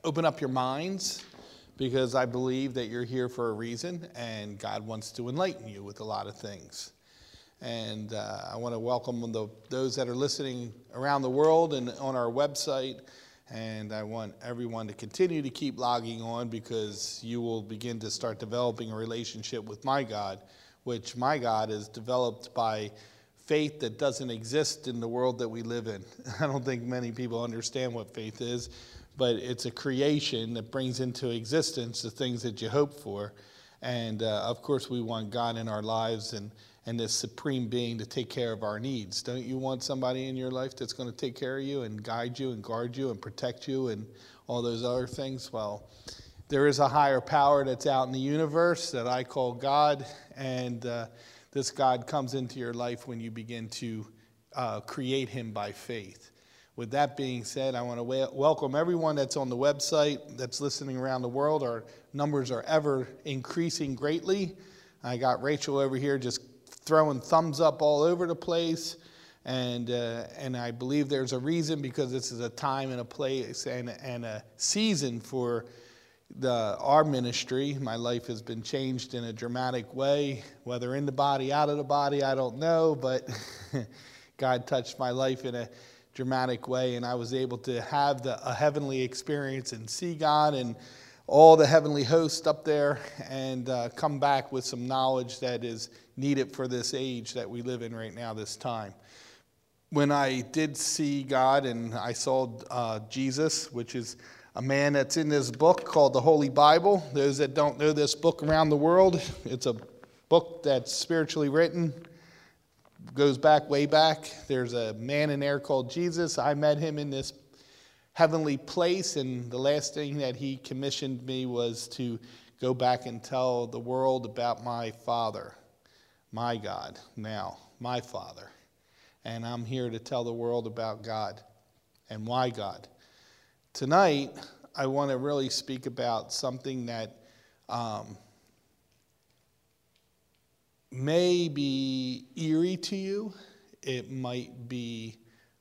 open up your minds, because I believe that you're here for a reason, and God wants to enlighten you with a lot of things. And I want to welcome those that are listening around the world and on our website. And I want everyone to continue to keep logging on, because you will begin to start developing a relationship with my God, which my God is developed by faith that doesn't exist in the world that we live in. I don't think many people understand what faith is, but it's a creation that brings into existence the things that you hope for. And of course, we want God in our lives and this supreme being to take care of our needs. Don't you want somebody in your life that's going to take care of you and guide you and guard you and protect you and all those other things? Well, there is a higher power that's out in the universe that I call God, and this God comes into your life when you begin to create him by faith. With that being said, I want to welcome everyone that's on the website, that's listening around the world. Our numbers are ever increasing greatly. I got Rachel over here just throwing thumbs up all over the place. And I believe there's a reason, because this is a time and a place and a season for our ministry. My life has been changed in a dramatic way, whether in the body, out of the body, I don't know, but God touched my life in a dramatic way, and I was able to have a heavenly experience and see God and all the heavenly hosts up there, and come back with some knowledge that is needed for this age that we live in right now, this time. When I did see God and I saw Jesus, which is a man that's in this book called the Holy Bible. Those that don't know this book around the world, it's a book that's spiritually written, goes back, way back. There's a man in there called Jesus. I met him in this heavenly place, and the last thing that he commissioned me was to go back and tell the world about my Father, my God, now, my Father. And I'm here to tell the world about God and why God. Tonight, I want to really speak about something that may be eerie to you. It might be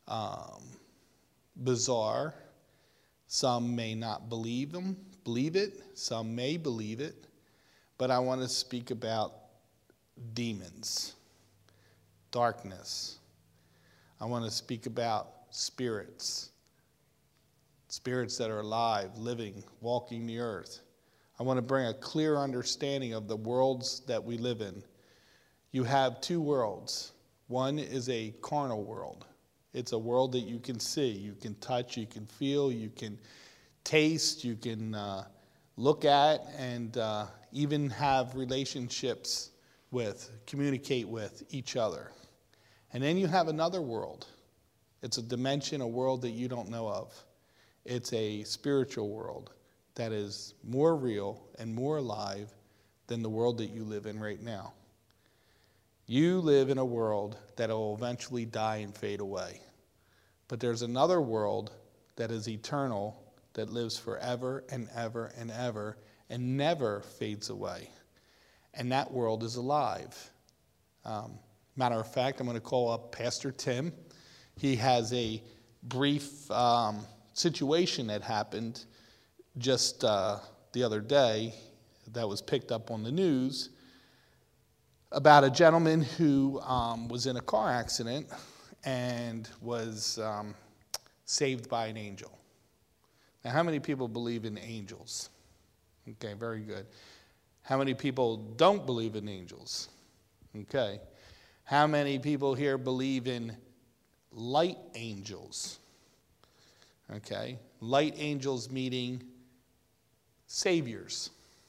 bizarre. Some may not believe it. Some may believe it. But I want to speak about demons, darkness. I want to speak about spirits that are alive, living, walking the earth. I want to bring a clear understanding of the worlds that we live in. You have two worlds. One is a carnal world. It's a world that you can see, you can touch, you can feel, you can taste, you can look at, and even have relationships with, communicate with each other. And then you have another world. It's a dimension, a world that you don't know of. It's a spiritual world that is more real and more alive than the world that you live in right now. You live in a world that will eventually die and fade away. But there's another world that is eternal, that lives forever and ever and ever and never fades away. And that world is alive. Matter of fact, I'm going to call up Pastor Tim. He has a brief situation that happened just the other day that was picked up on the news about a gentleman who was in a car accident and was saved by an angel. Now, how many people believe in angels? Okay, very good. How many people don't believe in angels? Okay. How many people here believe in light angels? Okay. Light angels meaning saviors.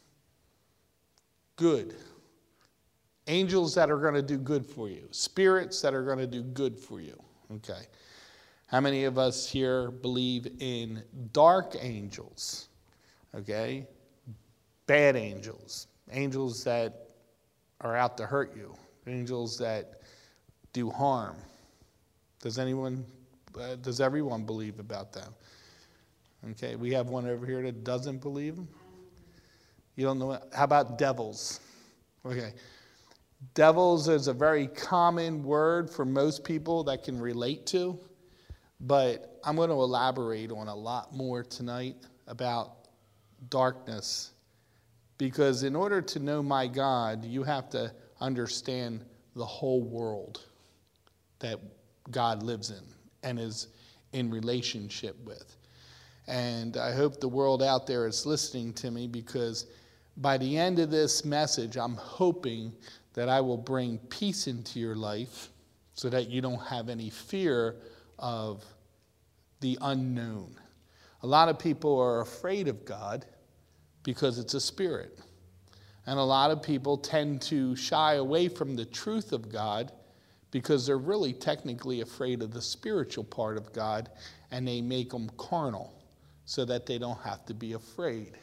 Good. Angels that are going to do good for you. Spirits that are going to do good for you. Okay. How many of us here believe in dark angels? Okay. Bad angels. Angels that are out to hurt you. Angels that do harm. Does everyone believe about them? Okay, we have one over here that doesn't believe them. You don't know. How about devils? Okay. Devils is a very common word for most people that can relate to, but I'm going to elaborate on a lot more tonight about darkness, because in order to know my God, you have to understand the whole world that God lives in and is in relationship with. And I hope the world out there is listening to me, because by the end of this message, I'm hoping that I will bring peace into your life so that you don't have any fear of the unknown. A lot of people are afraid of God because it's a spirit. And a lot of people tend to shy away from the truth of God because they're really technically afraid of the spiritual part of God, and they make them carnal so that they don't have to be afraid.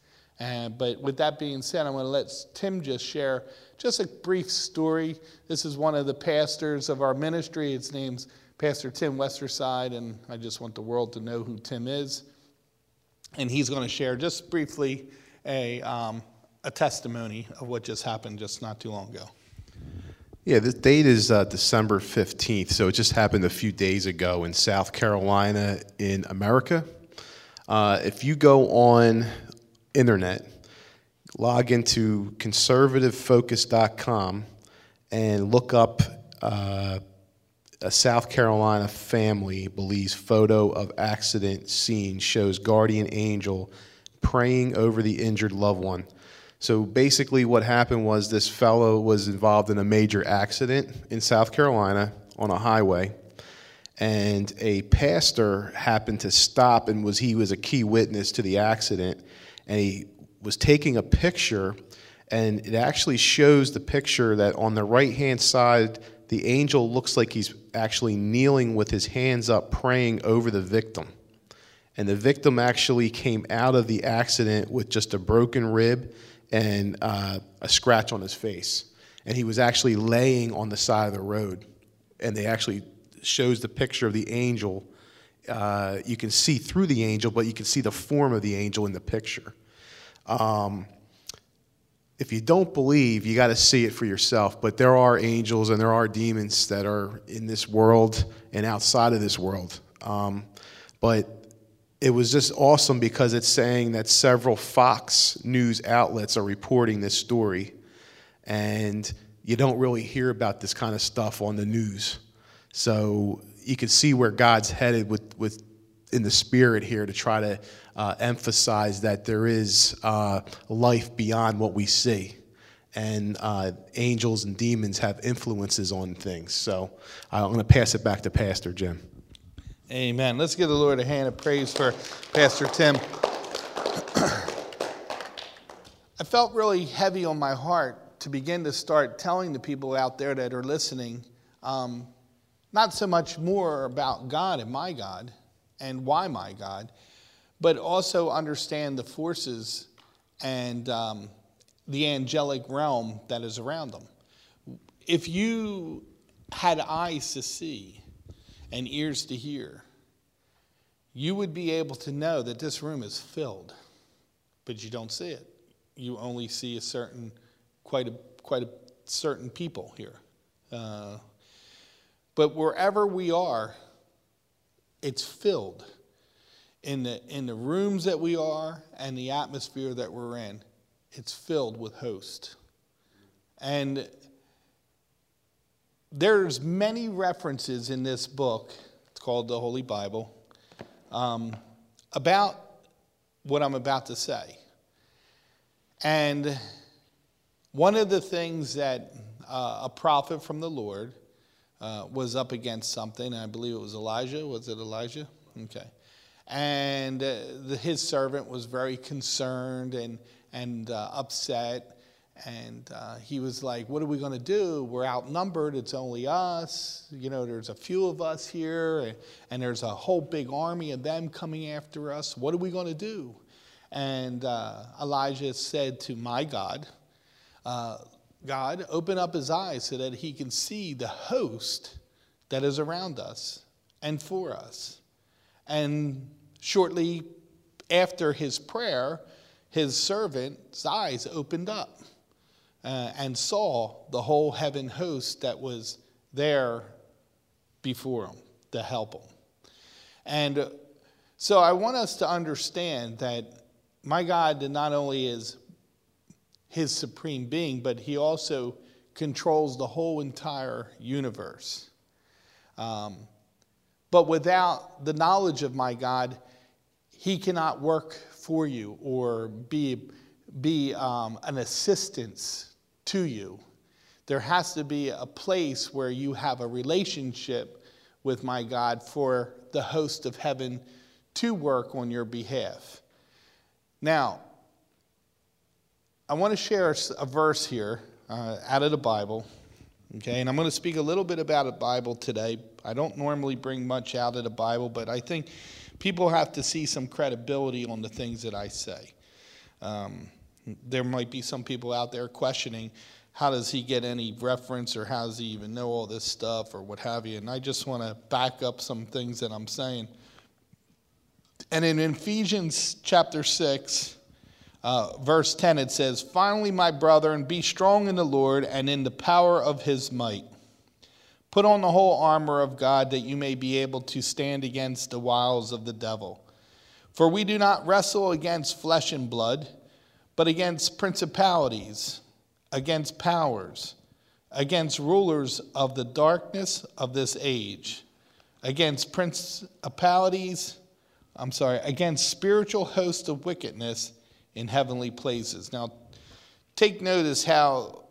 But with that being said, I'm going to let Tim just share just a brief story. This is one of the pastors of our ministry. His name's Pastor Tim Westerside, and I just want the world to know who Tim is. And he's going to share just briefly a testimony of what just happened just not too long ago. Yeah, the date is December 15th, so it just happened a few days ago in South Carolina in America. If you go on internet, log into conservativefocus.com and look up a South Carolina family believes photo of accident scene shows guardian angel praying over the injured loved one. So basically what happened was this fellow was involved in a major accident in South Carolina on a highway, and a pastor happened to stop and he was a key witness to the accident, and he was taking a picture, and it actually shows the picture that on the right-hand side, the angel looks like he's actually kneeling with his hands up praying over the victim. And the victim actually came out of the accident with just a broken rib and a scratch on his face. And he was actually laying on the side of the road. And they actually shows the picture of the angel. You can see through the angel, but you can see the form of the angel in the picture. If you don't believe, you got to see it for yourself. But there are angels and there are demons that are in this world and outside of this world. But it was just awesome because it's saying that several Fox News outlets are reporting this story. And you don't really hear about this kind of stuff on the news. So you can see where God's headed with in the spirit here to try to emphasize that there is life beyond what we see. And angels and demons have influences on things. So I'm going to pass it back to Pastor Jim. Amen. Let's give the Lord a hand of praise for Pastor Tim. I felt really heavy on my heart to begin to start telling the people out there that are listening, not so much more about God and my God and why my God, but also understand the forces and the angelic realm that is around them. If you had eyes to see and ears to hear, you would be able to know that this room is filled, but you don't see it. You only see quite a certain people here. But wherever we are, it's filled. In the rooms that we are and the atmosphere that we're in, it's filled with hosts. And there's many references in this book, it's called the Holy Bible, about what I'm about to say. And one of the things that a prophet from the Lord was up against something, and I believe it was Elijah. Was it Elijah? Okay. And his servant was very concerned and upset. And he was like, what are we going to do? We're outnumbered. It's only us. You know, there's a few of us here, and there's a whole big army of them coming after us. What are we going to do? And Elijah said to my God, God, open up his eyes so that he can see the host that is around us and for us. And shortly after his prayer, his servant's eyes opened up and saw the whole heaven host that was there before him to help him. And So I want us to understand that my God not only is his supreme being, but he also controls the whole entire universe. But without the knowledge of my God, he cannot work for you or be an assistance to you. There has to be a place where you have a relationship with my God for the host of heaven to work on your behalf. Now, I want to share a verse here out of the Bible, okay? And I'm going to speak a little bit about the Bible today. I don't normally bring much out of the Bible, but I think people have to see some credibility on the things that I say. There might be some people out there questioning, how does he get any reference, or how does he even know all this stuff, or what have you? And I just want to back up some things that I'm saying. And in Ephesians chapter 6, verse 10, it says, "Finally, my brethren, be strong in the Lord and in the power of his might. Put on the whole armor of God, that you may be able to stand against the wiles of the devil. For we do not wrestle against flesh and blood, but against principalities, against powers, against rulers of the darkness of this age, against against spiritual hosts of wickedness in heavenly places." Now, take notice how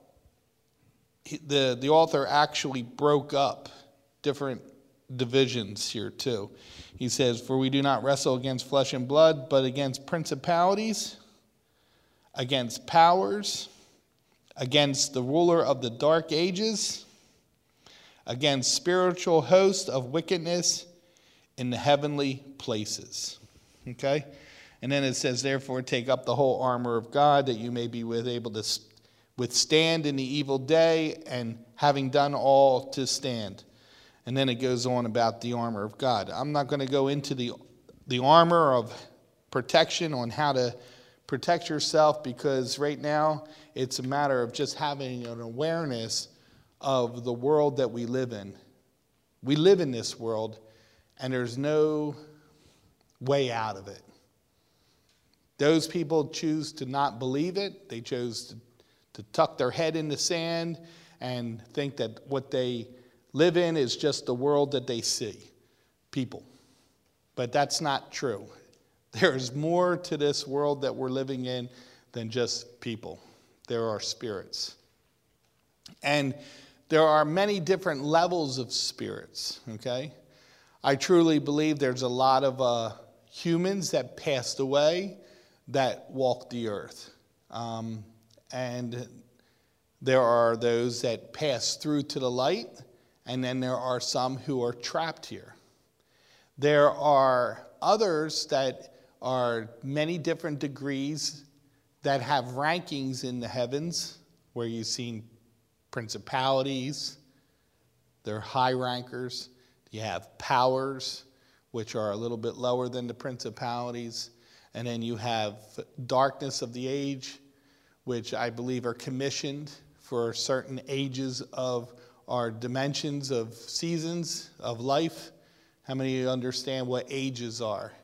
the author actually broke up different divisions here too. He says, "For we do not wrestle against flesh and blood, but against principalities, against powers, against the ruler of the dark ages, against spiritual hosts of wickedness in the heavenly places." Okay? And then it says, "Therefore take up the whole armor of God, that you may be able to withstand in the evil day, and having done all to stand." And then it goes on about the armor of God. I'm not going to go into the armor of protection on how to protect yourself, because right now it's a matter of just having an awareness of the world that we live in. We live in this world, and there's no way out of it. Those people choose to not believe it. They chose to tuck their head in the sand and think that what they live in is just the world that they see, people. But that's not true. There's more to this world that we're living in than just people. There are spirits. And there are many different levels of spirits, okay? I truly believe there's a lot of humans that passed away that walk the earth. And there are those that pass through to the light, and then there are some who are trapped here. There are others that are many different degrees that have rankings in the heavens, where you've seen principalities, they're high rankers. You have powers, which are a little bit lower than the principalities. And then you have darkness of the age, which I believe are commissioned for certain ages of our dimensions of seasons of life. How many of you understand what ages are?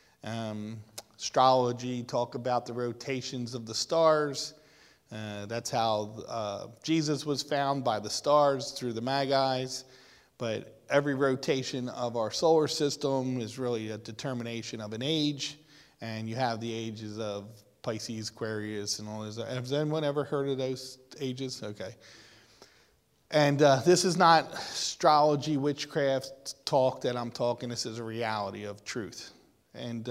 Astrology talk about the rotations of the stars. That's how Jesus was found, by the stars through the Magi's. But every rotation of our solar system is really a determination of an age. And you have the ages of Pisces, Aquarius, and all those. Has anyone ever heard of those ages? Okay. And this is not astrology, witchcraft talk that I'm talking. This is a reality of truth. And,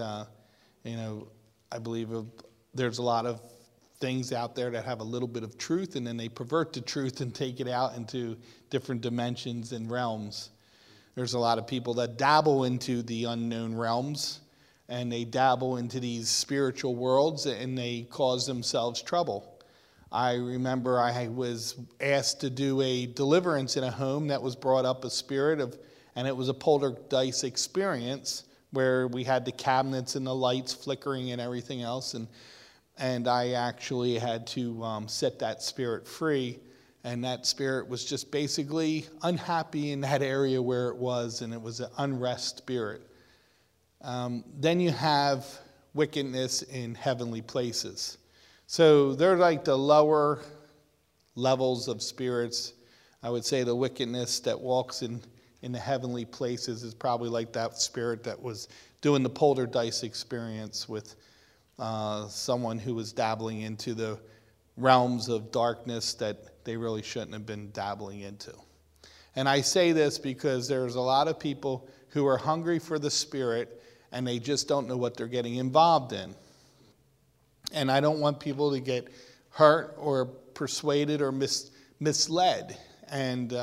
I believe there's a lot of things out there that have a little bit of truth, and then they pervert the truth and take it out into different dimensions and realms. There's a lot of people that dabble into the unknown realms, and they dabble into these spiritual worlds, and they cause themselves trouble. I remember I was asked to do a deliverance in a home that was brought up a spirit of, and it was a poltergeist experience where we had the cabinets and the lights flickering and everything else, and I actually had to set that spirit free, and that spirit was just basically unhappy in that area where it was, and it was an unrest spirit. Then you have wickedness in heavenly places. So they're like the lower levels of spirits. I would say the wickedness that walks in the heavenly places is probably like that spirit that was doing the poltergeist experience with someone who was dabbling into the realms of darkness that they really shouldn't have been dabbling into. And I say this because there's a lot of people who are hungry for the Spirit and they just don't know what they're getting involved in. And I don't want people to get hurt or persuaded or misled. And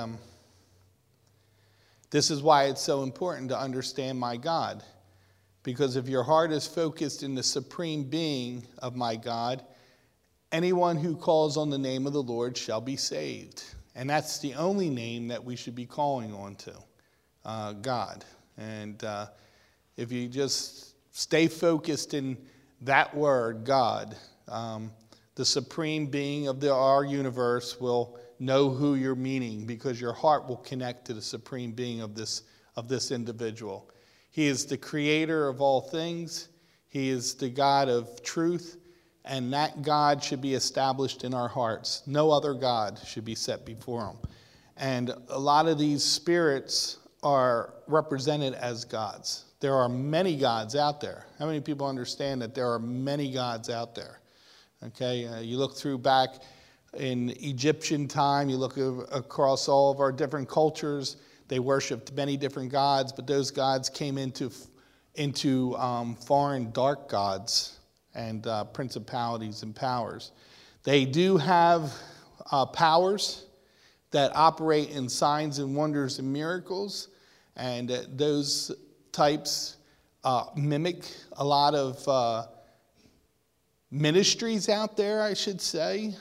this is why it's so important to understand my God. Because if your heart is focused in the supreme being of my God, anyone who calls on the name of the Lord shall be saved. And that's the only name that we should be calling on to, God. And if you just stay focused in that word, God, the supreme being of our universe will know who you're meaning, because your heart will connect to the supreme being of this individual. He is the creator of all things. He is the God of truth. And that God should be established in our hearts. No other God should be set before him. And a lot of these spirits are represented as gods. There are many gods out there. How many people understand that there are many gods out there? Okay, you look through back in Egyptian time, you look across all of our different cultures, they worshipped many different gods, but those gods came into foreign dark gods and principalities and powers. They do have powers that operate in signs and wonders and miracles, and those types mimic a lot of ministries out there, I should say.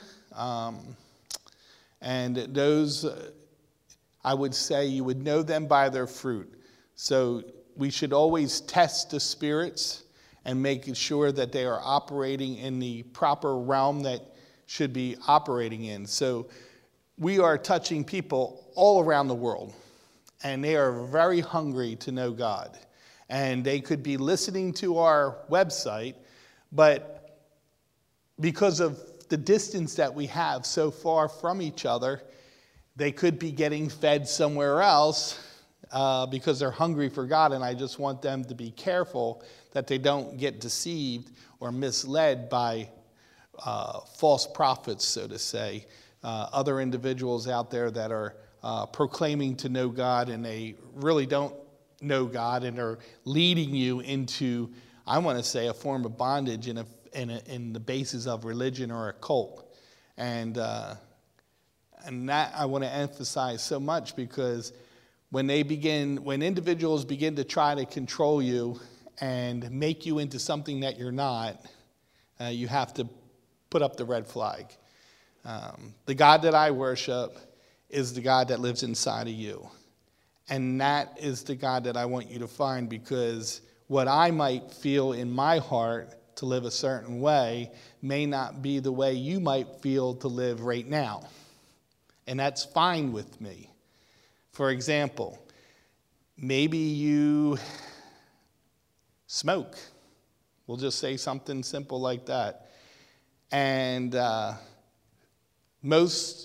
And those, I would say, you would know them by their fruit. So we should always test the spirits and making sure that they are operating in the proper realm that should be operating in. So we are touching people all around the world, and they are very hungry to know God. And they could be listening to our website, but because of the distance that we have so far from each other, they could be getting fed somewhere else because they're hungry for God. And I just want them to be careful that they don't get deceived or misled by false prophets, so to say, other individuals out there that are proclaiming to know God and they really don't know God and are leading you into, I want to say, a form of bondage in the basis of religion or a cult. And that I want to emphasize so much, because when individuals begin to try to control you and make you into something that you're not, you have to put up the red flag. The God that I worship is the God that lives inside of you. And that is the God that I want you to find, because what I might feel in my heart to live a certain way may not be the way you might feel to live right now. And that's fine with me. For example, maybe you smoke. We'll just say something simple like that. And most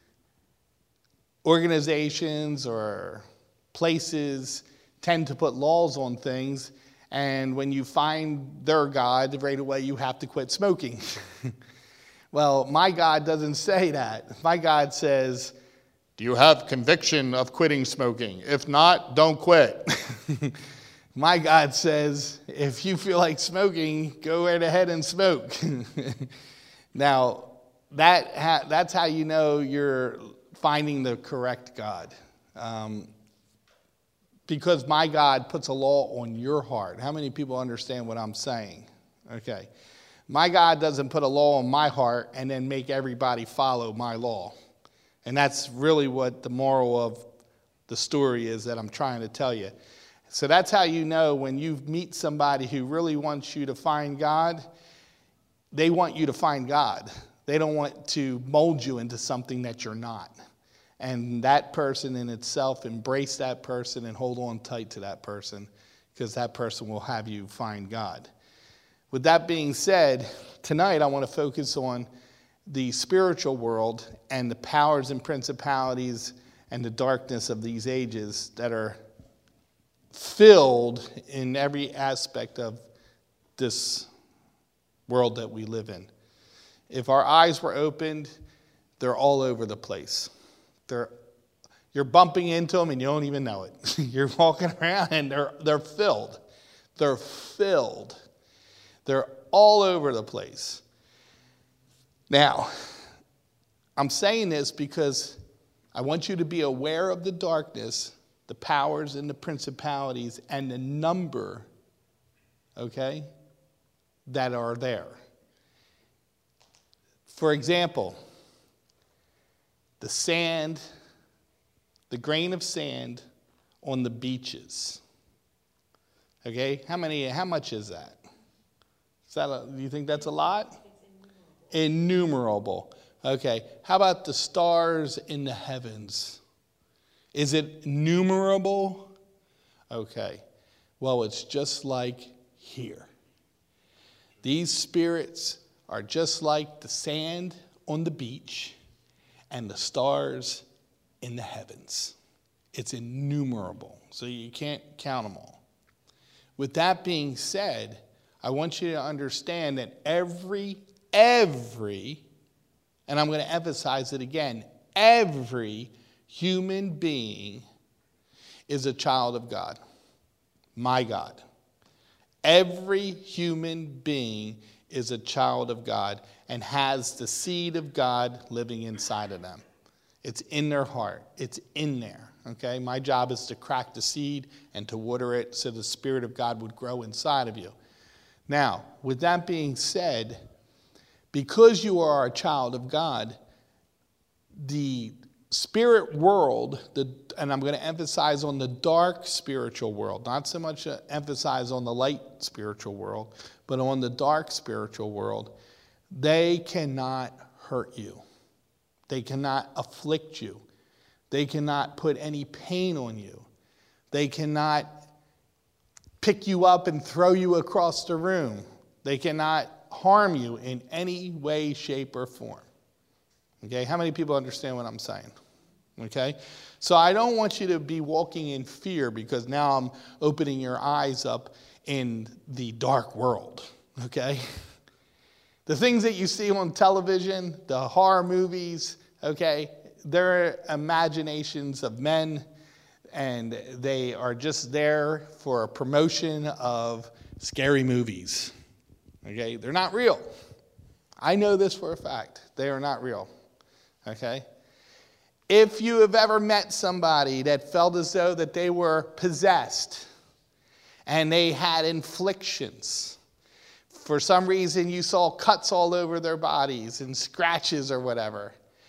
organizations or places tend to put laws on things, and when you find their God, right away you have to quit smoking. Well, my God doesn't say that. My God says, do you have conviction of quitting smoking? If not, don't quit. My God says, if you feel like smoking, go right ahead and smoke. Now, that's how you know you're finding the correct God. Because my God puts a law on your heart. How many people understand what I'm saying? Okay. My God doesn't put a law on my heart and then make everybody follow my law. And that's really what the moral of the story is that I'm trying to tell you. So that's how you know when you meet somebody who really wants you to find God, they want you to find God. They don't want to mold you into something that you're not. And that person in itself, embrace that person and hold on tight to that person, because that person will have you find God. With that being said, tonight I want to focus on the spiritual world and the powers and principalities and the darkness of these ages that are filled in every aspect of this world that we live in. If our eyes were opened, they're all over the place. You're bumping into them and you don't even know it. You're walking around and they're filled. They're filled. They're all over the place. Now, I'm saying this because I want you to be aware of the darkness, the powers and the principalities, and the number, okay, that are there. For example, the sand, the grain of sand on the beaches. Okay, how much is that? Do you think that's a lot? Innumerable. Okay, how about the stars in the heavens? Is it numerable? Okay, well, it's just like here. These spirits are just like the sand on the beach and the stars in the heavens. It's innumerable, so you can't count them all. With that being said, I want you to understand that every, and I'm going to emphasize it again, every human being is a child of God, my God. Every human being is a child of God and has the seed of God living inside of them. It's in their heart. It's in there, okay? My job is to crack the seed and to water it so the Spirit of God would grow inside of you. Now, with that being said, because you are a child of God, the spirit world, and I'm going to emphasize on the dark spiritual world, not so much emphasize on the light spiritual world, but on the dark spiritual world, they cannot hurt you. They cannot afflict you. They cannot put any pain on you. They cannot pick you up and throw you across the room. They cannot harm you in any way, shape, or form. Okay, how many people understand what I'm saying? Okay, so I don't want you to be walking in fear because now I'm opening your eyes up in the dark world. Okay, the things that you see on television, the horror movies, okay, they're imaginations of men, and they are just there for a promotion of scary movies. Okay, they're not real. I know this for a fact. They are not real. Okay? If you have ever met somebody that felt as though that they were possessed and they had inflictions, for some reason you saw cuts all over their bodies and scratches or whatever,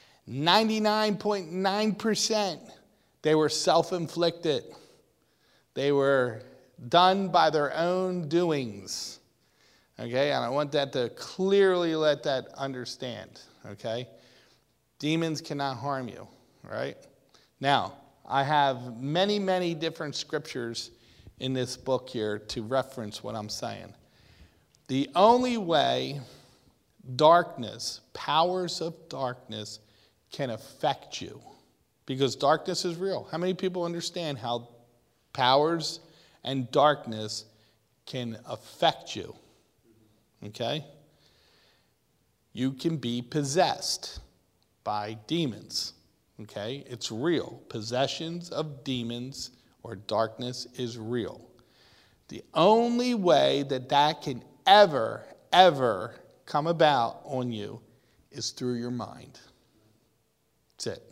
99.9% they were self-inflicted. They were done by their own doings. Okay, and I want that to clearly let that understand. Okay, demons cannot harm you. Right? Now, I have many, many different scriptures in this book here to reference what I'm saying. The only way darkness, powers of darkness, can affect you, because darkness is real. How many people understand how powers and darkness can affect you? Okay? You can be possessed by demons. Okay? It's real. Possessions of demons or darkness is real. The only way that that can ever come about on you is through your mind. That's it.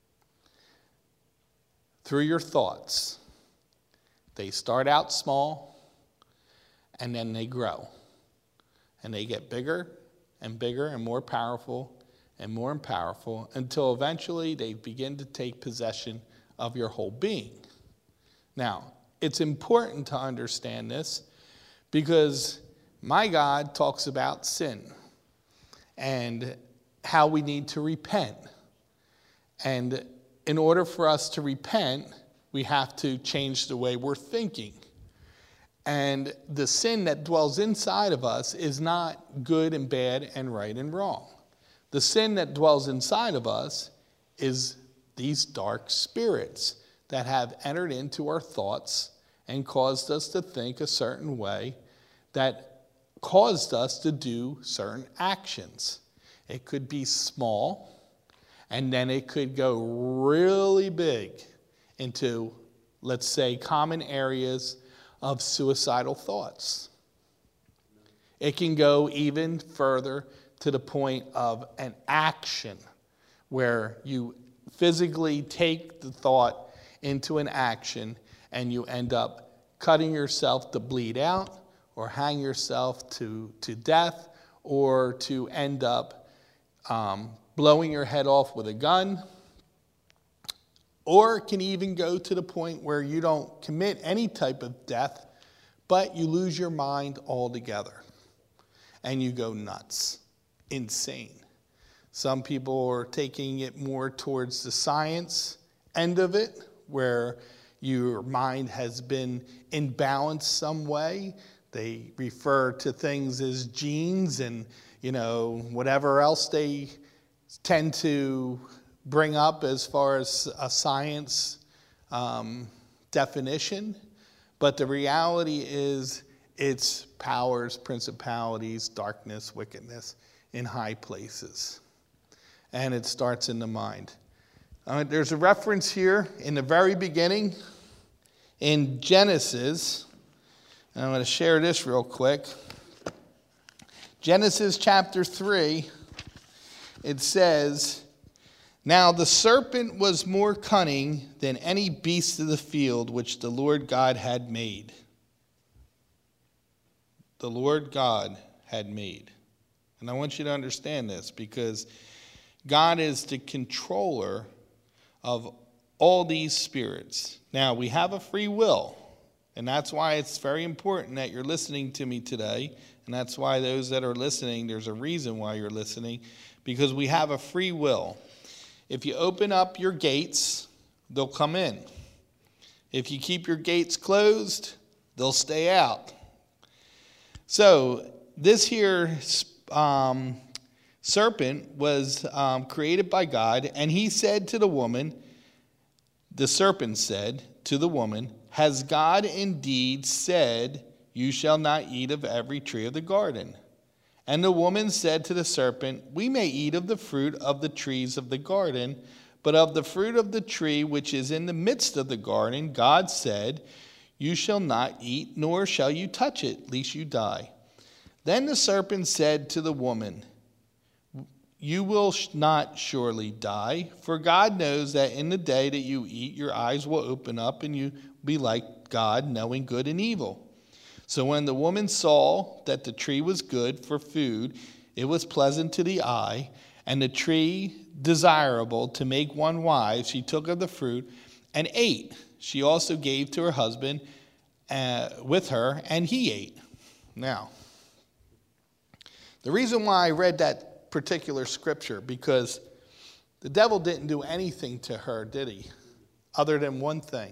Through your thoughts. They start out small, and then they grow. And they get bigger and bigger and more powerful and more powerful until eventually they begin to take possession of your whole being. Now, it's important to understand this because my God talks about sin and how we need to repent. And in order for us to repent, we have to change the way we're thinking. And the sin that dwells inside of us is not good and bad and right and wrong. The sin that dwells inside of us is these dark spirits that have entered into our thoughts and caused us to think a certain way, that caused us to do certain actions. It could be small, and then it could go really big into, let's say, common areas of suicidal thoughts. It can go even further to the point of an action where you physically take the thought into an action and you end up cutting yourself to bleed out, or hang yourself to death, or to end up blowing your head off with a gun. Or it can even go to the point where you don't commit any type of death, but you lose your mind altogether and you go nuts, insane. Some people are taking it more towards the science end of it, where your mind has been imbalanced some way. They refer to things as genes and, whatever else they tend to bring up as far as a science definition. But the reality is it's powers, principalities, darkness, wickedness in high places. And it starts in the mind. There's a reference here in the very beginning in Genesis. And I'm going to share this real quick. Genesis chapter 3, it says, "Now the serpent was more cunning than any beast of the field which the Lord God had made." The Lord God had made. And I want you to understand this, because God is the controller of all these spirits. Now, we have a free will, and that's why it's very important that you're listening to me today, and that's why those that are listening, there's a reason why you're listening, because we have a free will. If you open up your gates, they'll come in. If you keep your gates closed, they'll stay out. So this here serpent was created by God, and he said to the woman, the serpent said to the woman, "Has God indeed said, 'You shall not eat of every tree of the garden'?" And the woman said to the serpent, "We may eat of the fruit of the trees of the garden, but of the fruit of the tree which is in the midst of the garden, God said, 'You shall not eat, nor shall you touch it, lest you die.' Then the serpent said to the woman, 'You will not surely die, for God knows that in the day that you eat, your eyes will open up, and you will be like God, knowing good and evil.' So when the woman saw that the tree was good for food, it was pleasant to the eye, and the tree desirable to make one wise, she took of the fruit and ate. She also gave to her husband with her, and he ate." Now, the reason why I read that particular scripture, because the devil didn't do anything to her, did he? Other than one thing.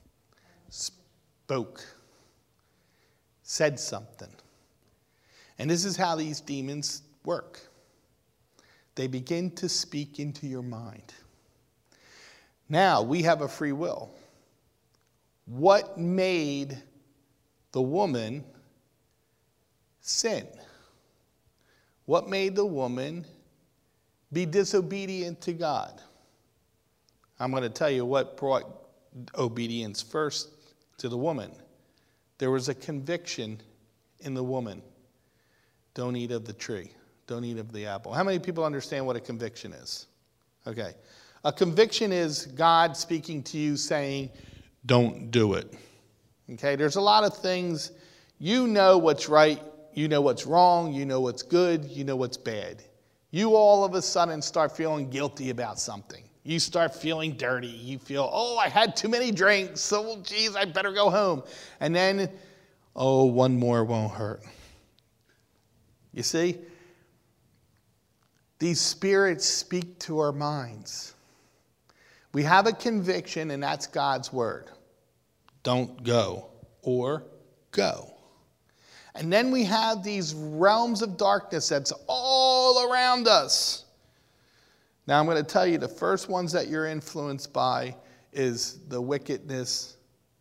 Spoke. Said something. And this is how these demons work. They begin to speak into your mind. Now, we have a free will. What made the woman sin? What made the woman be disobedient to God? I'm going to tell you what brought obedience first to the woman. There was a conviction in the woman. Don't eat of the tree. Don't eat of the apple. How many people understand what a conviction is? Okay. A conviction is God speaking to you saying, don't do it. Okay. There's a lot of things. You know what's right. You know what's wrong. You know what's good. You know what's bad. You all of a sudden start feeling guilty about something. You start feeling dirty. You feel, oh, I had too many drinks. So, geez, I better go home. And then, oh, one more won't hurt. You see? These spirits speak to our minds. We have a conviction, and that's God's word. Don't go, or go. And then we have these realms of darkness that's all around us. Now I'm going to tell you the first ones that you're influenced by is the wickedness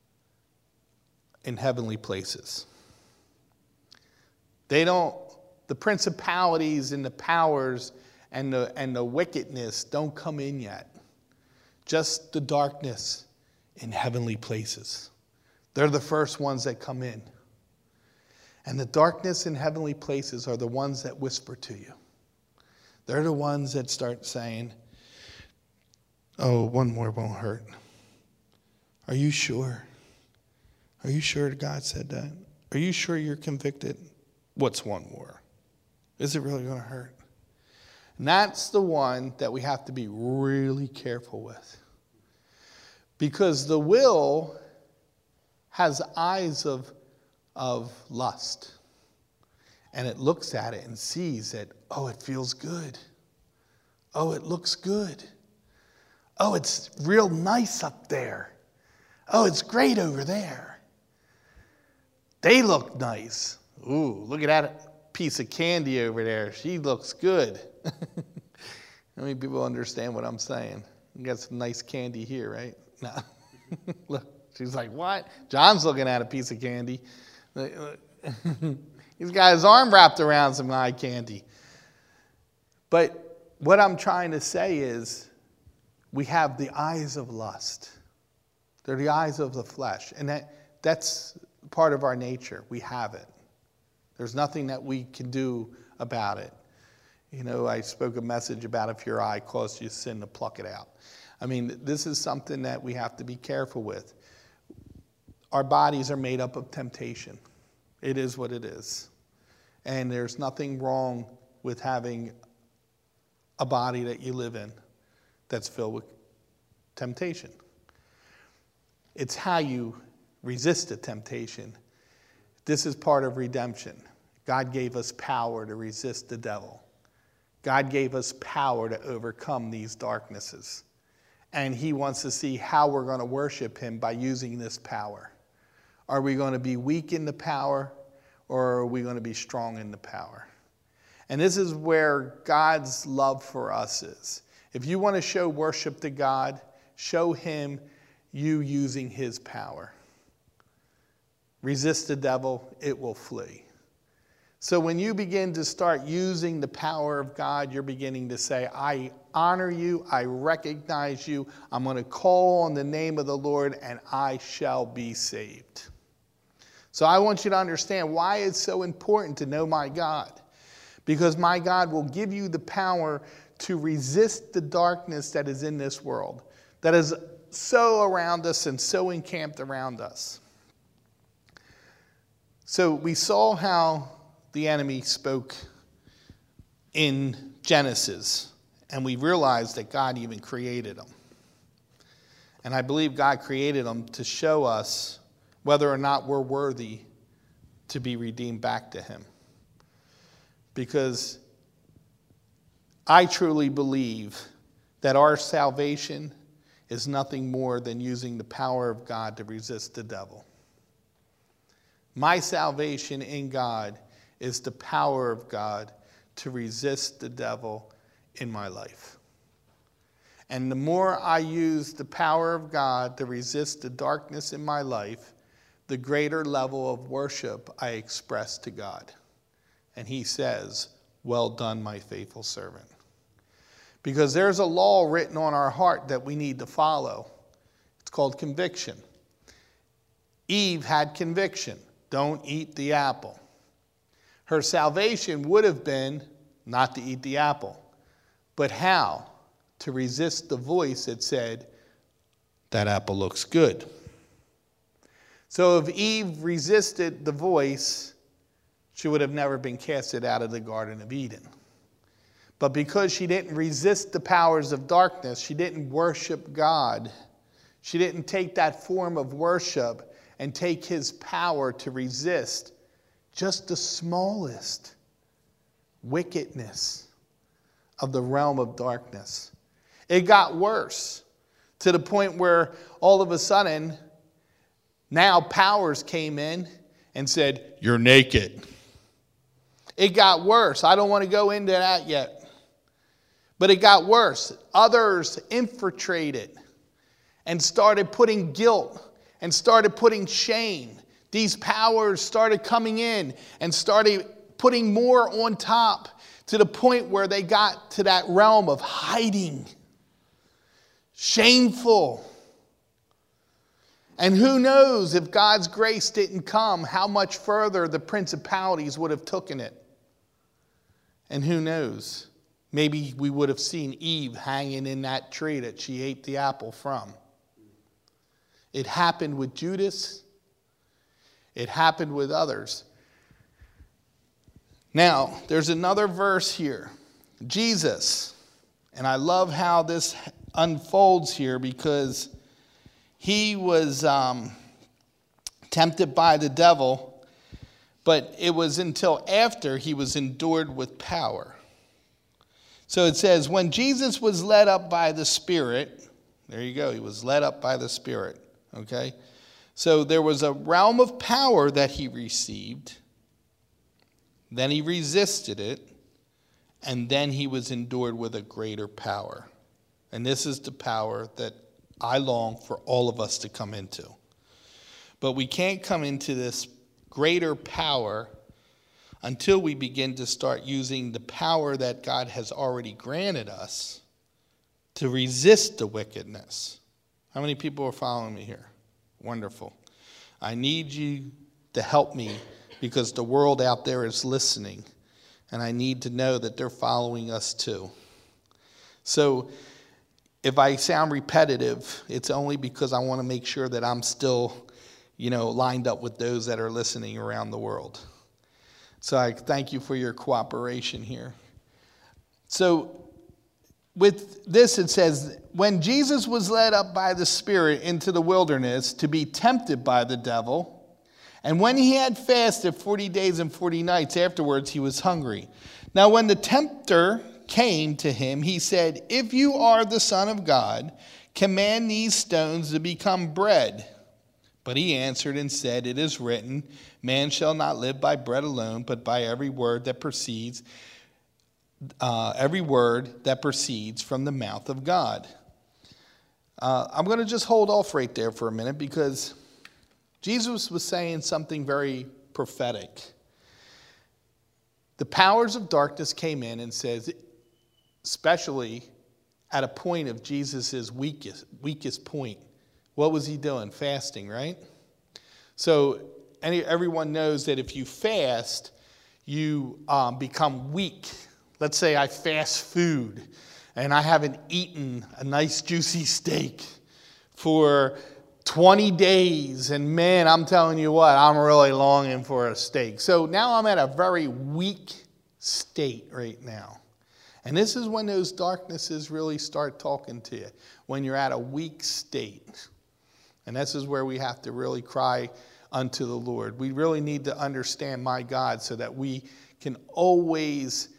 in heavenly places. The principalities and the powers and the wickedness don't come in yet. Just the darkness in heavenly places. They're the first ones that come in. And the darkness in heavenly places are the ones that whisper to you. They're the ones that start saying, oh, one more won't hurt. Are you sure? Are you sure God said that? Are you sure you're convicted? What's one more? Is it really going to hurt? And that's the one that we have to be really careful with. Because the will has eyes of lust. And it looks at it and sees that, oh, it feels good. Oh, it looks good. Oh, it's real nice up there. Oh, it's great over there. They look nice. Ooh, look at that piece of candy over there. She looks good. How many people understand what I'm saying? You got some nice candy here, right? No. Look, she's like, what? John's looking at a piece of candy. He's got his arm wrapped around some eye candy. But what I'm trying to say is we have the eyes of lust. They're the eyes of the flesh. And that's part of our nature. We have it. There's nothing that we can do about it. You know, I spoke a message about if your eye causes you sin, to pluck it out. I mean, this is something that we have to be careful with. Our bodies are made up of temptation. It is what it is. And there's nothing wrong with having a body that you live in that's filled with temptation. It's how you resist the temptation. This is part of redemption. God gave us power to resist the devil. God gave us power to overcome these darknesses. And he wants to see how we're going to worship him by using this power. Are we going to be weak in the power, or are we going to be strong in the power? And this is where God's love for us is. If you want to show worship to God, show him you using his power. Resist the devil, it will flee. So when you begin to start using the power of God, you're beginning to say, I honor you, I recognize you, I'm going to call on the name of the Lord, and I shall be saved. So I want you to understand why it's so important to know my God. Because my God will give you the power to resist the darkness that is in this world, that is so around us and so encamped around us. So we saw how the enemy spoke in Genesis, and we realized that God even created them. And I believe God created them to show us whether or not we're worthy to be redeemed back to him. Because I truly believe that our salvation is nothing more than using the power of God to resist the devil. My salvation in God is the power of God to resist the devil in my life. And the more I use the power of God to resist the darkness in my life, the greater level of worship I express to God. And he says, well done, my faithful servant. Because there's a law written on our heart that we need to follow. It's called conviction. Eve had conviction. Don't eat the apple. Her salvation would have been not to eat the apple. But how? To resist the voice that said, that apple looks good. So if Eve resisted the voice, she would have never been casted out of the Garden of Eden. But because she didn't resist the powers of darkness, she didn't worship God. She didn't take that form of worship and take his power to resist just the smallest wickedness of the realm of darkness. It got worse to the point where all of a sudden now powers came in and said, "You're naked." It got worse. I don't want to go into that yet. But it got worse. Others infiltrated and started putting guilt and started putting shame. These powers started coming in and started putting more on top to the point where they got to that realm of hiding. Shameful. And who knows, if God's grace didn't come, how much further the principalities would have taken it. And who knows, maybe we would have seen Eve hanging in that tree that she ate the apple from. It happened with Judas. It happened with others. Now, there's another verse here. Jesus. And I love how this unfolds here because he was tempted by the devil, but it was until after he was endued with power. So it says, when Jesus was led up by the Spirit, there you go, he was led up by the Spirit, okay? So there was a realm of power that he received, then he resisted it, and then he was endued with a greater power. And this is the power that I long for all of us to come into. But we can't come into this greater power until we begin to start using the power that God has already granted us to resist the wickedness. How many people are following me here? Wonderful. I need you to help me because the world out there is listening, and I need to know that they're following us too. So if I sound repetitive, it's only because I want to make sure that I'm still, lined up with those that are listening around the world. So I thank you for your cooperation here. So with this, it says, when Jesus was led up by the Spirit into the wilderness to be tempted by the devil, and when he had fasted 40 days and 40 nights afterwards, he was hungry. Now when the tempter came to him, he said, if you are the Son of God, command these stones to become bread. But he answered and said, it is written, man shall not live by bread alone, but by every word that proceeds from the mouth of God. I'm going to just hold off right there for a minute because Jesus was saying something very prophetic. The powers of darkness came in and says, especially at a point of Jesus' weakest point. What was he doing? Fasting, right? So everyone knows that if you fast, you become weak. Let's say I fast food and I haven't eaten a nice juicy steak for 20 days. And man, I'm telling you what, I'm really longing for a steak. So now I'm at a very weak state right now. And this is when those darknesses really start talking to you, when you're at a weak state. And this is where we have to really cry unto the Lord. We really need to understand my God so that we can always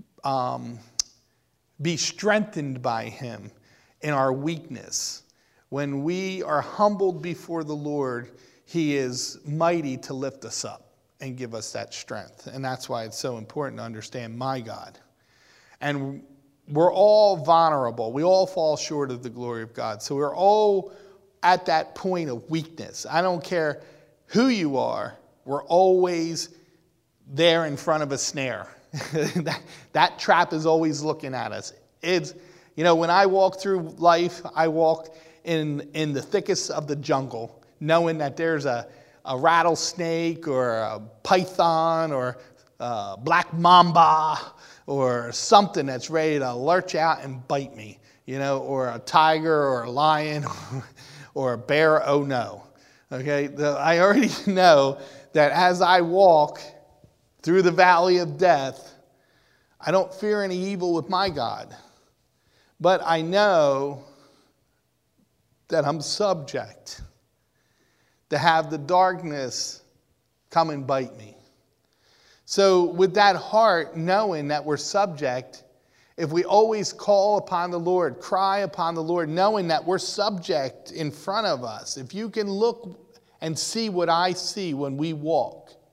be strengthened by him in our weakness. When we are humbled before the Lord, he is mighty to lift us up and give us that strength. And that's why it's so important to understand my God. And we're all vulnerable. We all fall short of the glory of God. So we're all at that point of weakness. I don't care who you are, we're always there in front of a snare. that trap is always looking at us. It's, when I walk through life, I walk in the thickest of the jungle, knowing that there's a rattlesnake or a python or a black mamba or something that's ready to lurch out and bite me, or a tiger or a lion or a bear. Oh no. Okay, I already know that as I walk through the valley of death, I don't fear any evil with my God. But I know that I'm subject to have the darkness come and bite me. So with that heart, knowing that we're subject, if we always call upon the Lord, cry upon the Lord, knowing that we're subject in front of us, if you can look and see what I see when we walk,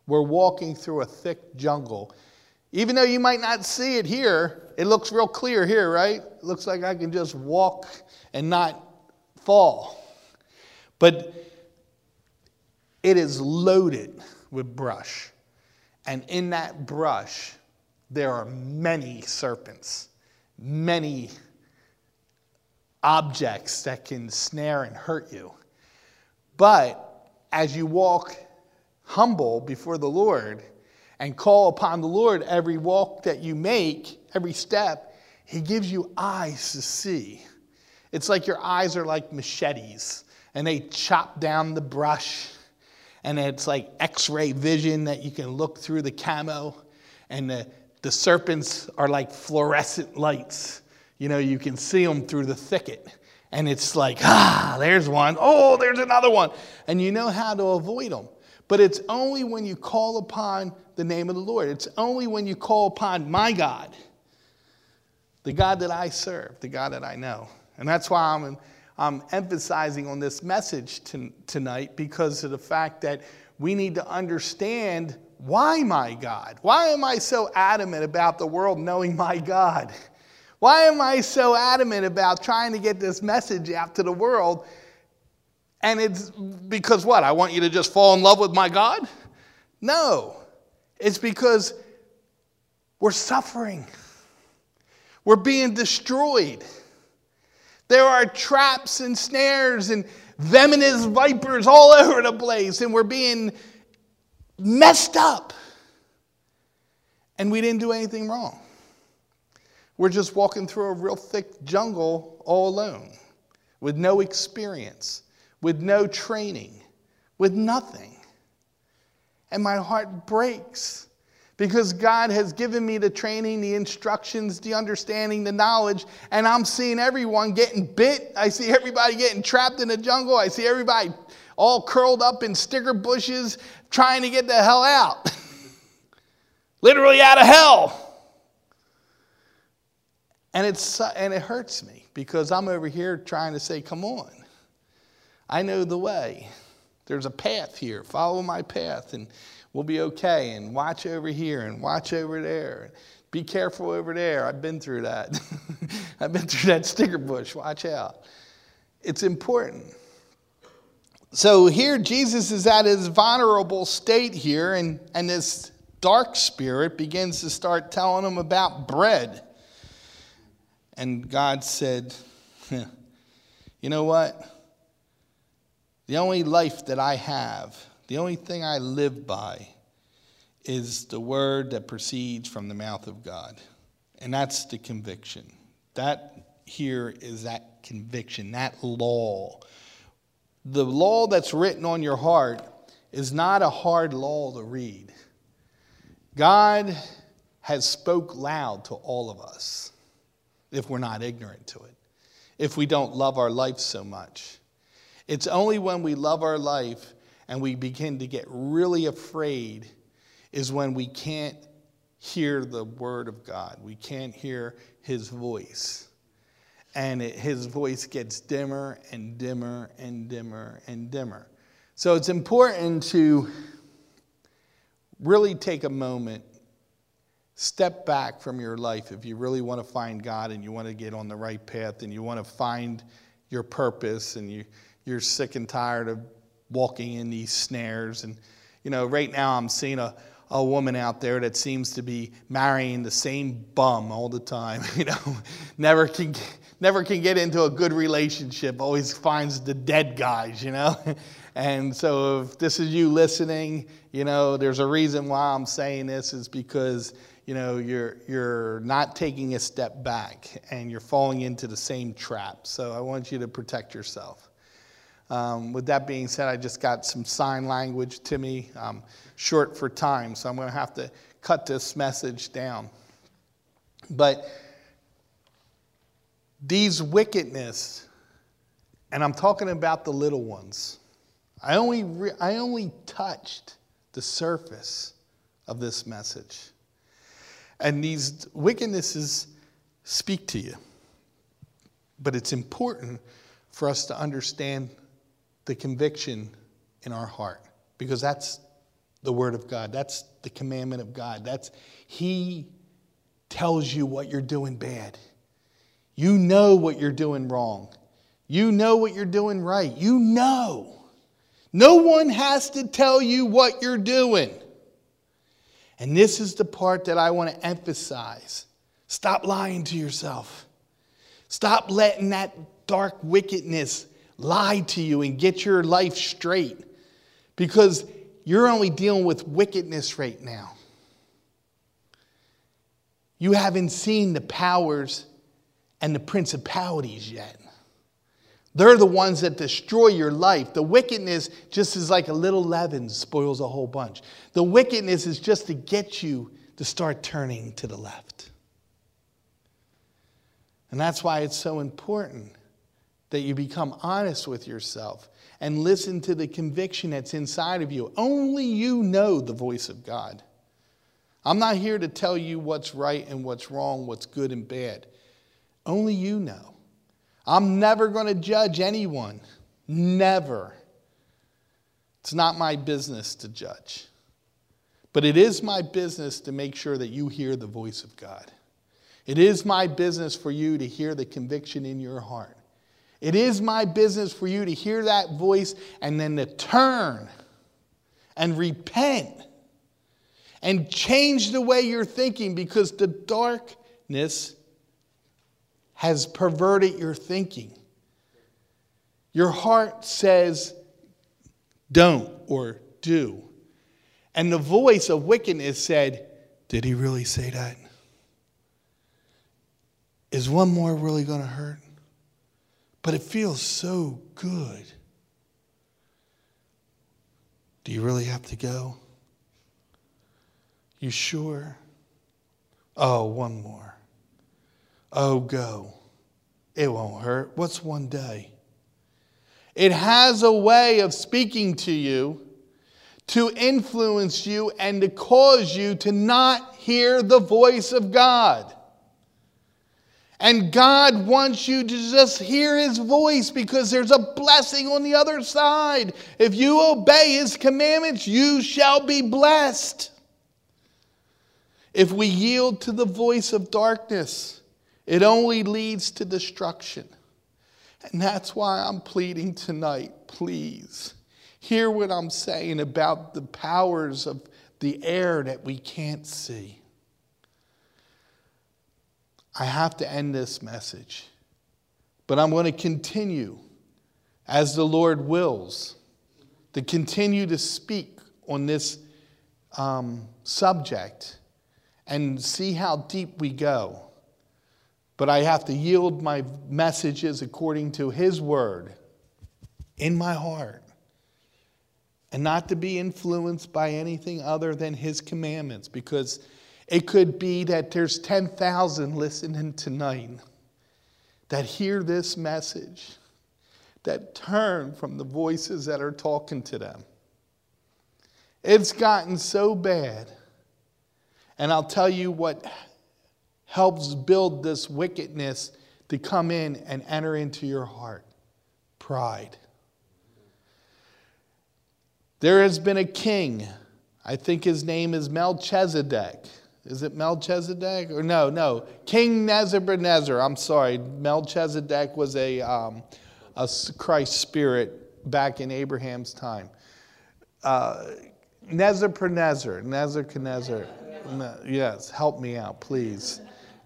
We're walking through a thick jungle. Even though you might not see it here, it looks real clear here, right? It looks like I can just walk and not fall. But it is loaded with brush. And in that brush, there are many serpents, many objects that can snare and hurt you. But as you walk humble before the Lord and call upon the Lord every walk that you make, every step, he gives you eyes to see. It's like your eyes are like machetes and they chop down the brush, and it's like x-ray vision that you can look through the camo, and the serpents are like fluorescent lights. You know, you can see them through the thicket. And it's like, there's one. Oh, there's another one. And you know how to avoid them. But it's only when you call upon the name of the Lord. It's only when you call upon my God, the God that I serve, the God that I know. And that's why I'm emphasizing on this message tonight, because of the fact that we need to understand, why my God? Why am I so adamant about the world knowing my God? Why am I so adamant about trying to get this message out to the world? And it's because what? I want you to just fall in love with my God? No. It's because we're suffering. We're being destroyed. There are traps and snares and venomous vipers all over the place, and we're being messed up. And we didn't do anything wrong. We're just walking through a real thick jungle all alone, with no experience, with no training, with nothing. And my heart breaks, because God has given me the training, the instructions, the understanding, the knowledge, and I'm seeing everyone getting bit. I see everybody getting trapped in the jungle. I see everybody all curled up in sticker bushes trying to get the hell out. Literally out of hell. And it hurts me, because I'm over here trying to say, come on. I know the way. There's a path here. Follow my path and we'll be okay. And watch over here and watch over there. Be careful over there. I've been through that. I've been through that sticker bush. Watch out. It's important. So here Jesus is at his vulnerable state here, and this dark spirit begins to start telling him about bread. And God said, you know what? The only life that I have, the only thing I live by, is the word that proceeds from the mouth of God. And that's the conviction. That here is that conviction, that law. The law that's written on your heart is not a hard law to read. God has spoke loud to all of us, if we're not ignorant to it, if we don't love our life so much. It's only when we love our life and we begin to get really afraid is when we can't hear the word of God. We can't hear his voice. And his voice gets dimmer and dimmer and dimmer and dimmer. So it's important to really take a moment, step back from your life if you really want to find God and you want to get on the right path and you want to find your purpose, and you're sick and tired of walking in these snares. And, you know, right now I'm seeing a woman out there that seems to be marrying the same bum all the time, you know, never can get into a good relationship, always finds the dead guys, you know. And so if this is you listening, you know, there's a reason why I'm saying this, is because, you know, you're not taking a step back and you're falling into the same trap. So I want you to protect yourself. With that being said, I just got some sign language to me. I'm short for time, so I'm going to have to cut this message down. But these wickedness, and I'm talking about the little ones, I only touched the surface of this message. And these wickednesses speak to you. But it's important for us to understand the conviction in our heart, because that's the word of God. That's the commandment of God. He tells you what you're doing bad. You know what you're doing wrong. You know what you're doing right. You know. No one has to tell you what you're doing. And this is the part that I want to emphasize. Stop lying to yourself. Stop letting that dark wickedness lie to you and get your life straight. Because you're only dealing with wickedness right now. You haven't seen the powers and the principalities yet. They're the ones that destroy your life. The wickedness just is like a little leaven, spoils a whole bunch. The wickedness is just to get you to start turning to the left. And that's why it's so important that you become honest with yourself and listen to the conviction that's inside of you. Only you know the voice of God. I'm not here to tell you what's right and what's wrong, what's good and bad. Only you know. I'm never going to judge anyone. Never. It's not my business to judge. But it is my business to make sure that you hear the voice of God. It is my business for you to hear the conviction in your heart. It is my business for you to hear that voice and then to turn and repent and change the way you're thinking, because the darkness has perverted your thinking. Your heart says don't or do. And the voice of wickedness said, did he really say that? Is one more really going to hurt? But it feels so good. Do you really have to go? You sure? Oh, one more. Oh, go. It won't hurt. What's one day? It has a way of speaking to you, to influence you, and to cause you to not hear the voice of God. And God wants you to just hear his voice, because there's a blessing on the other side. If you obey his commandments, you shall be blessed. If we yield to the voice of darkness, it only leads to destruction. And that's why I'm pleading tonight, please, hear what I'm saying about the powers of the air that we can't see. I have to end this message, but I'm going to continue, as the Lord wills, to continue to speak on this subject and see how deep we go. But I have to yield my messages according to his word in my heart, and not to be influenced by anything other than his commandments, because it could be that there's 10,000 listening tonight that hear this message, that turn from the voices that are talking to them. It's gotten so bad. And I'll tell you what helps build this wickedness to come in and enter into your heart. Pride. There has been a king. I think his name is Melchizedek. Is it Melchizedek? Or no. King Nebuchadnezzar. I'm sorry. Melchizedek was a Christ spirit back in Abraham's time. Nebuchadnezzar. Yes, help me out, please.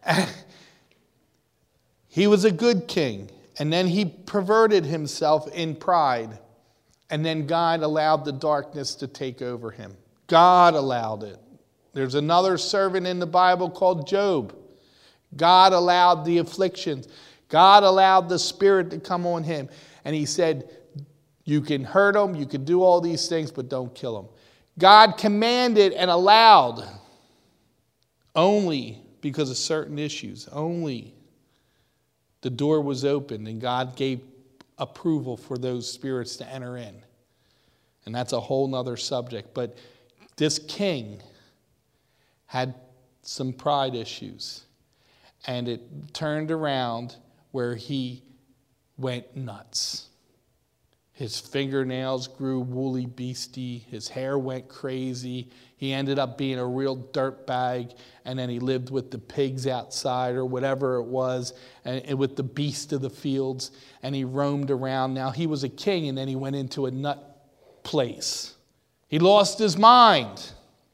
He was a good king. And then he perverted himself in pride. And then God allowed the darkness to take over him. God allowed it. There's another servant in the Bible called Job. God allowed the afflictions. God allowed the spirit to come on him. And he said, you can hurt him, you can do all these things, but don't kill him. God commanded and allowed only because of certain issues. Only the door was opened and God gave approval for those spirits to enter in. And that's a whole nother subject. But this king had some pride issues. And it turned around where he went nuts. His fingernails grew woolly beastie. His hair went crazy. He ended up being a real dirtbag. And then he lived with the pigs outside or whatever it was, and with the beasts of the fields. And he roamed around. Now, he was a king, and then he went into a nut place. He lost his mind.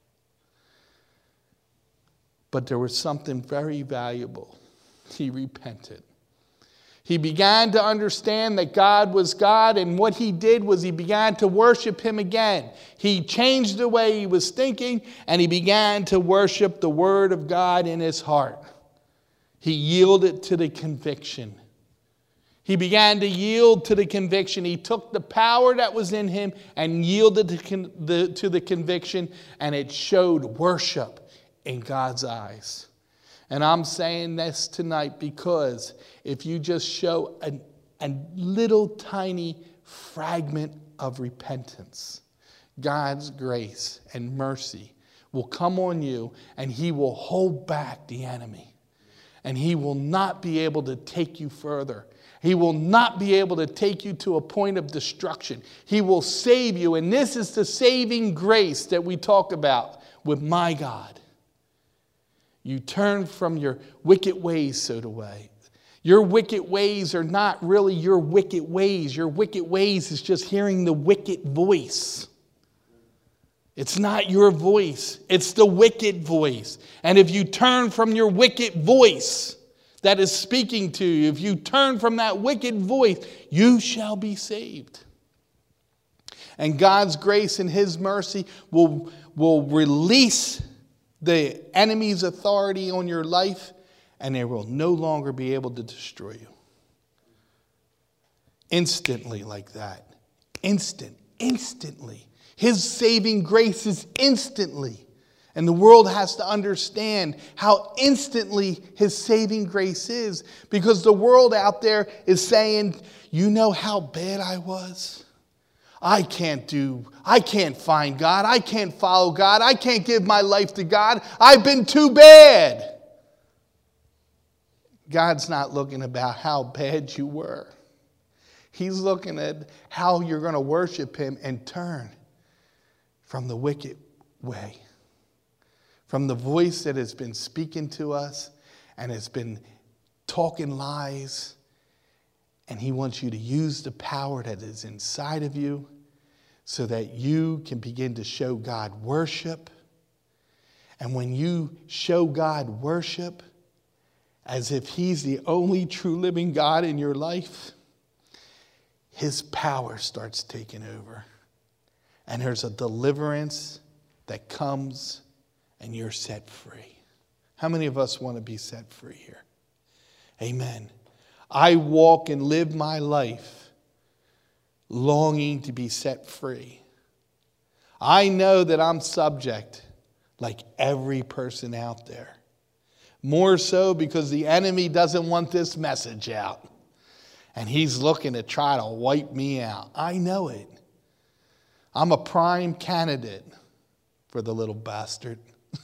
But there was something very valuable. He repented. He began to understand that God was God, and what he did was he began to worship him again. He changed the way he was thinking, and he began to worship the word of God in his heart. He yielded to the conviction. He began to yield to the conviction. He took the power that was in him and yielded to the conviction, and it showed worship in God's eyes. And I'm saying this tonight because if you just show a little tiny fragment of repentance, God's grace and mercy will come on you, and he will hold back the enemy. And he will not be able to take you further. He will not be able to take you to a point of destruction. He will save you. And this is the saving grace that we talk about with my God. You turn from your wicked ways, so to way. Your wicked ways are not really your wicked ways. Your wicked ways is just hearing the wicked voice. It's not your voice. It's the wicked voice. And if you turn from your wicked voice that is speaking to you, if you turn from that wicked voice, you shall be saved. And God's grace and his mercy will release the enemy's authority on your life, and they will no longer be able to destroy you. Instantly like that. Instantly. His saving grace is instantly. And the world has to understand how instantly his saving grace is. Because the world out there is saying, you know how bad I was? I can't find God. I can't follow God. I can't give my life to God. I've been too bad. God's not looking about how bad you were. He's looking at how you're going to worship him and turn from the wicked way. From the voice that has been speaking to us and has been talking lies. And he wants you to use the power that is inside of you so that you can begin to show God worship. And when you show God worship as if he's the only true living God in your life, his power starts taking over. And there's a deliverance that comes and you're set free. How many of us want to be set free here? Amen. I walk and live my life longing to be set free. I know that I'm subject like every person out there. More so because the enemy doesn't want this message out. And he's looking to try to wipe me out. I know it. I'm a prime candidate for the little bastard.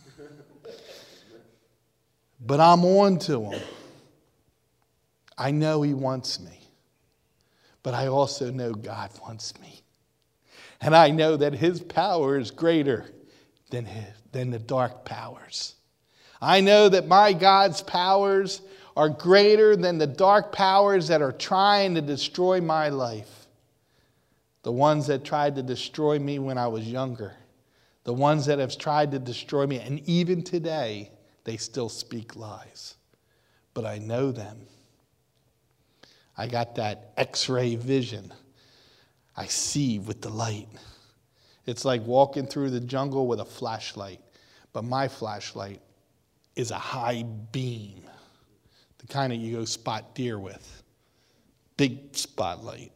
But I'm on to him. I know he wants me. But I also know God wants me. And I know that his power is greater than the dark powers. I know that my God's powers are greater than the dark powers that are trying to destroy my life. The ones that tried to destroy me when I was younger. The ones that have tried to destroy me. And even today, they still speak lies. But I know them. I got that X-ray vision. I see with the light. It's like walking through the jungle with a flashlight. But my flashlight is a high beam. The kind that you go spot deer with. Big spotlight.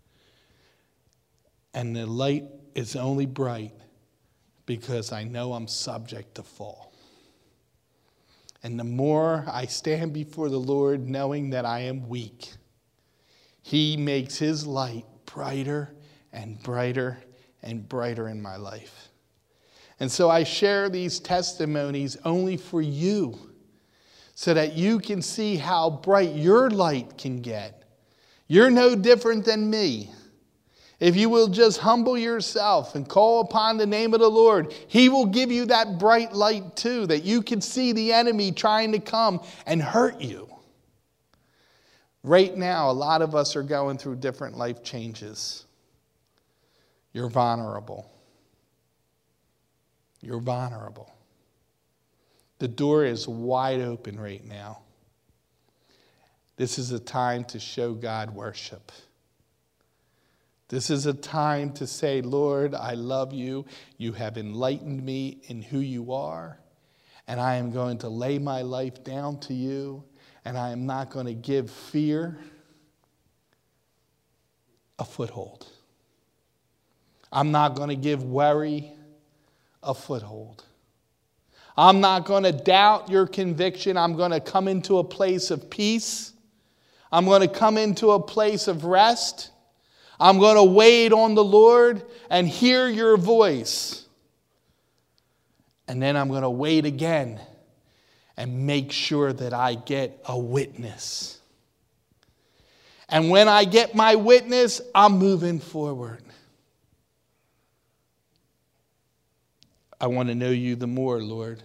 And the light is only bright because I know I'm subject to fall. And the more I stand before the Lord knowing that I am weak, he makes his light brighter and brighter and brighter in my life. And so I share these testimonies only for you so that you can see how bright your light can get. You're no different than me. If you will just humble yourself and call upon the name of the Lord, He will give you that bright light too, that you can see the enemy trying to come and hurt you. Right now, a lot of us are going through different life changes. You're vulnerable. You're vulnerable. The door is wide open right now. This is a time to show God worship. This is a time to say, Lord, I love you. You have enlightened me in who you are. And I am going to lay my life down to you. And I am not going to give fear a foothold. I'm not going to give worry a foothold. I'm not going to doubt your conviction. I'm going to come into a place of peace. I'm going to come into a place of rest. I'm going to wait on the Lord and hear your voice. And then I'm going to wait again and make sure that I get a witness. And when I get my witness, I'm moving forward. I want to know you the more, Lord.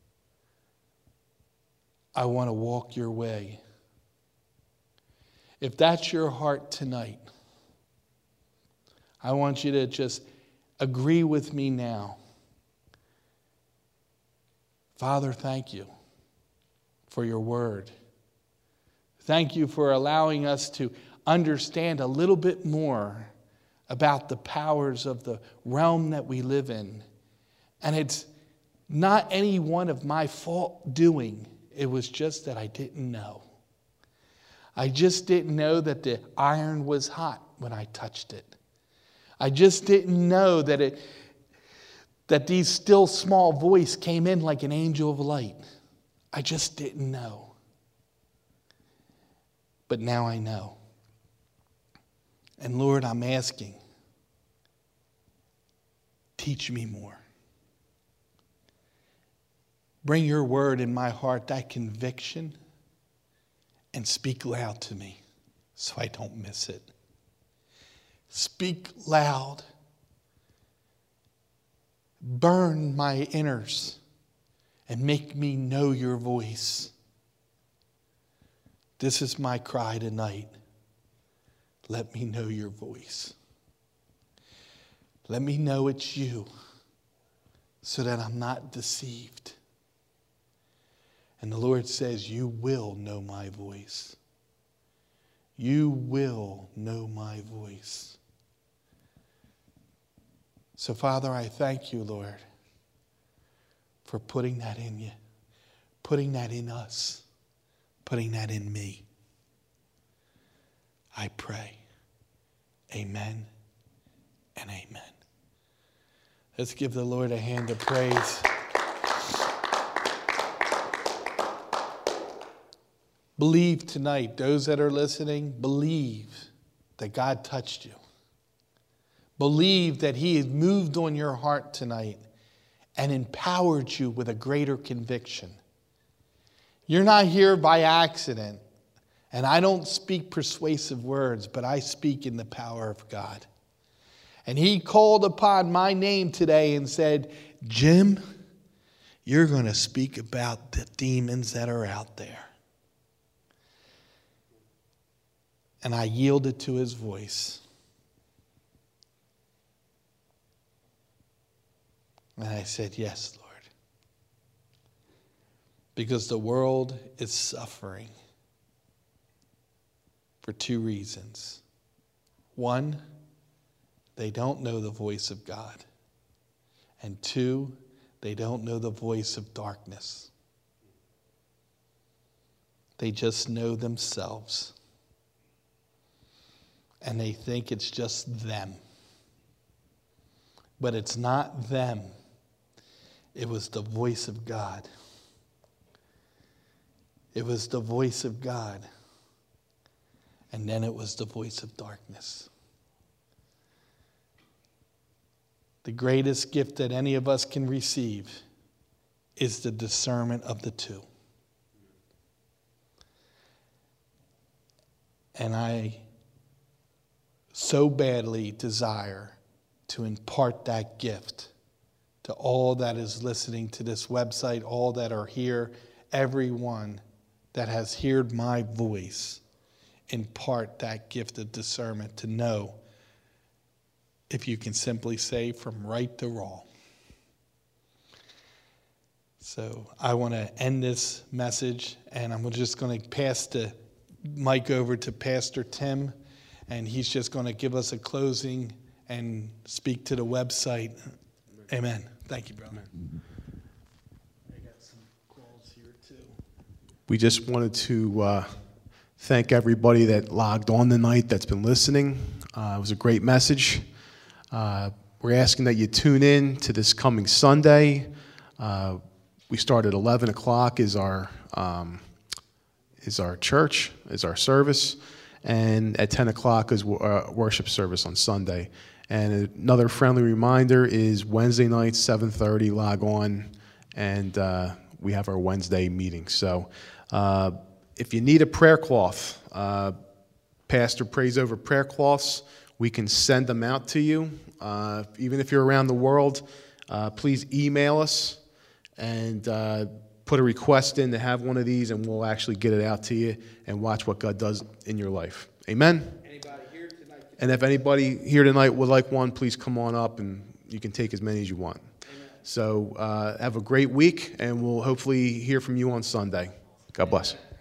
I want to walk your way. If that's your heart tonight, I want you to just agree with me now. Father, thank you for your word. Thank you for allowing us to understand a little bit more about the powers of the realm that we live in. And it's not any one of my fault doing. It was just that I didn't know. I just didn't know that the iron was hot when I touched it. I just didn't know that these still small voice came in like an angel of light. I just didn't know. But now I know. And Lord, I'm asking, teach me more. Bring your word in my heart, that conviction, and speak loud to me so I don't miss it. Speak loud. Burn my inners and make me know your voice. This is my cry tonight. Let me know your voice. Let me know it's you so that I'm not deceived. And the Lord says, you will know my voice. You will know my voice. So, Father, I thank you, Lord, for putting that in you, putting that in us, putting that in me. I pray. Amen and amen. Let's give the Lord a hand of praise. Believe tonight, those that are listening, believe that God touched you. Believe that He has moved on your heart tonight and empowered you with a greater conviction. You're not here by accident. And I don't speak persuasive words, but I speak in the power of God. And He called upon my name today and said, Jim, you're going to speak about the demons that are out there. And I yielded to His voice. And I said, yes, Lord. Because the world is suffering for two reasons. One, they don't know the voice of God. And two, they don't know the voice of darkness. They just know themselves. And they think it's just them. But it's not them. It was the voice of God. It was the voice of God. And then it was the voice of darkness. The greatest gift that any of us can receive is the discernment of the two. And I so badly desire to impart that gift to all that is listening to this website, all that are here, everyone that has heard my voice, impart that gift of discernment to know if you can simply say from right to wrong. So I want to end this message, and I'm just going to pass the mic over to Pastor Tim, and he's just going to give us a closing and speak to the website. Amen. Thank you, brother. I got some calls here too. We just wanted to thank everybody that logged on tonight that's been listening. It was a great message. We're asking that you tune in to this coming Sunday. We start at 11 o'clock is our church, is our service, and at 10 o'clock is worship service on Sunday. And another friendly reminder is Wednesday night, 7:30, log on, and we have our Wednesday meeting. So if you need a prayer cloth, Pastor prays over prayer cloths. We can send them out to you. Even if you're around the world, please email us and put a request in to have one of these, and we'll actually get it out to you and watch what God does in your life. Amen? Anybody here tonight? And if anybody here tonight would like one, please come on up, and you can take as many as you want. Amen. So have a great week, and we'll hopefully hear from you on Sunday. God bless.